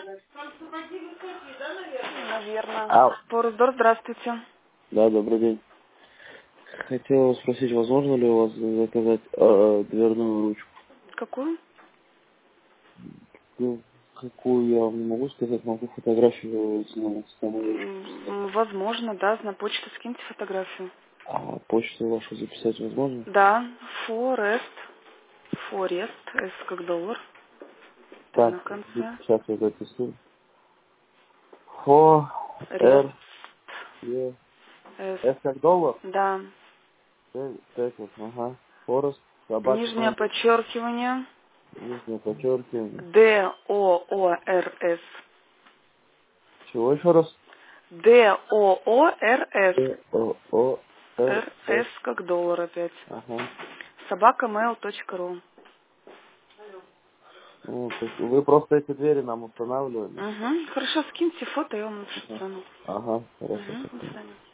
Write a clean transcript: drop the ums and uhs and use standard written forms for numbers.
Наверное. А, Порусдор, здравствуйте. да, добрый день. Хотел спросить, возможно ли у вас заказать дверную ручку? Какую? Ну, какую я вам не могу сказать, могу фотографию Возможно, да. На почту скиньте фотографию. А почту вашу записать возможно? Да. Форест. С как доллар. Т Так, на конце. сейчас я записываю. Фо, Рест. Р, Е, С. С как доллар? Да. Т, ага. Форест, собака, Нижнее подчеркивание. нижнее подчеркивание. Доорс. Чего еще раз? Доорс. О, Р, С. РС как доллар опять. Ага. Собакамейл.ру. Ну, то есть вы просто эти двери нам устанавливали? Угу. Хорошо, скиньте фото, я вам Ага, стану. ага, хорошо. Угу. До свидания.